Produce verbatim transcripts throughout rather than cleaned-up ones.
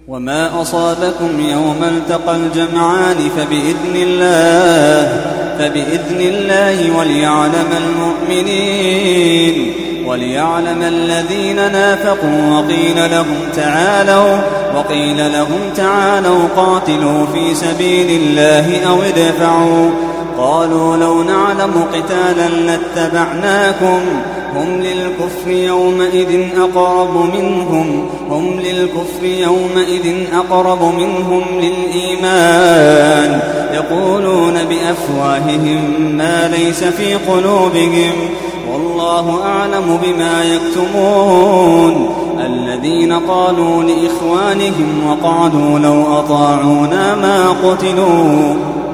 وما أصابكم يوم التقى الجمعان فبإذن الله فبإذن الله وليعلم المؤمنين وليعلم الذين نافقوا وقيل لهم تعالوا وقيل لهم تعالوا قاتلوا في سبيل الله أو ادفعوا قالوا لو نعلم قتالا لاتبعناكم هم للكفر يومئذ أقرب منهم هم للكفر يومئذ أقرب منهم للإيمان يقولون بأفواههم ما ليس في قلوبهم والله أعلم بما يكتمون الذين قالوا لإخوانهم وقعدوا لو أطاعونا ما قتلوا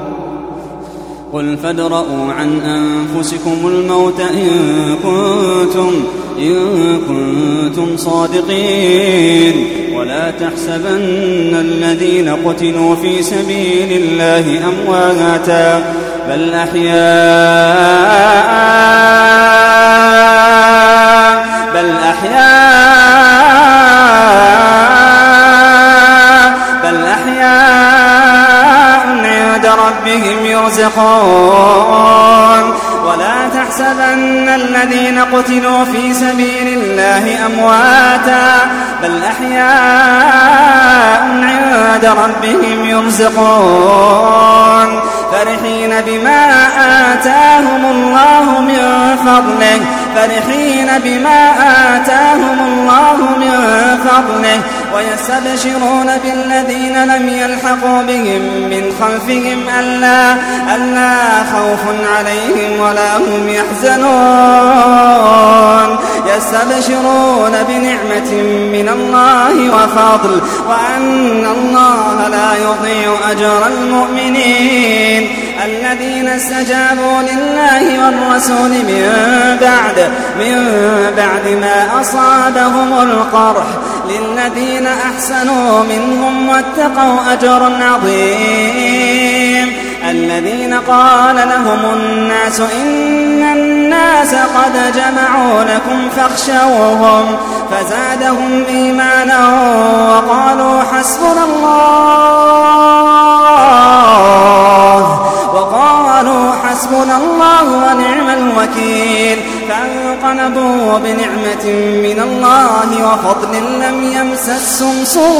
قل فادرءوا عن أنفسكم الموت إن كنتم, إن كنتم صادقين ولا تحسبن الذين قتلوا في سبيل الله أمواتا بل أحياء بل أحياء بل أحياء عند ربهم يرزقون ولا تحسبن الذين قتلوا في سبيل الله أمواتا بل أحياء عند ربهم يرزقون فرحين بما آتاهم الله من فضله فرحين بما آتاهم الله من فضله ويستبشرون بالذين لم يلحقوا بهم من خلفهم ألا, ألا خوف عليهم ولا هم يحزنون يستبشرون بنعمة من الله وفضل وأن الله لا يضيع أجر المؤمنين الذين استجابوا لله والرسول من بعد من بعد ما أصابهم القرح للذين أحسنوا منهم واتقوا أجر عظيم الذين قال لهم الناس إن الناس قد جمعوا لكم فاخشوهم فزادهم إيمانا وقالوا حسبنا الله وقالوا حسبنا الله ونعم الوكيل فانقلبوا بنعمة من الله وفضل لم يمسسهم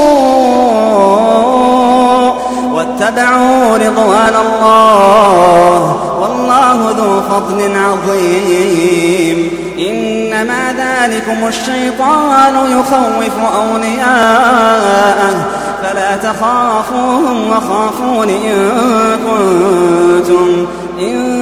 سوء واتبعوا رضوان الله والله ذو فضل عظيم إنما ذلكم الشيطان يخوف أولياءه فلا تخافوهم وخافون إن كنتم إن